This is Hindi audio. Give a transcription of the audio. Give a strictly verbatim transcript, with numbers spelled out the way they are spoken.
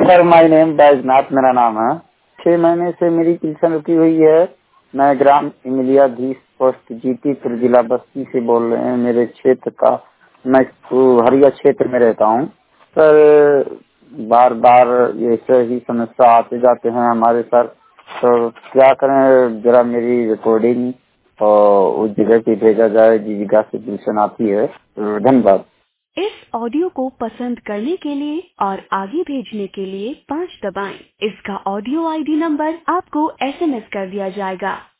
सर माय नेम बैजनाथ मेरा नाम है। छह महीने से मेरी पेंशन रुकी हुई है। मैं ग्राम इमलियाधीश पोस्ट जीतीपुर जिला बस्ती से बोल रहे हैं। मेरे क्षेत्र का मैं हरिया क्षेत्र में रहता हूँ। सर बार बार ऐसे ही समस्या आते जाते हैं हमारे सर, तो क्या करें, जरा मेरी रिकॉर्डिंग और उस जगह पे भेजा जाए जिस जगह से पेंशन आती है। धन्यवाद। इस ऑडियो को पसंद करने के लिए और आगे भेजने के लिए पाँच दबाएं। इसका ऑडियो आईडी नंबर आपको एसएमएस कर दिया जाएगा।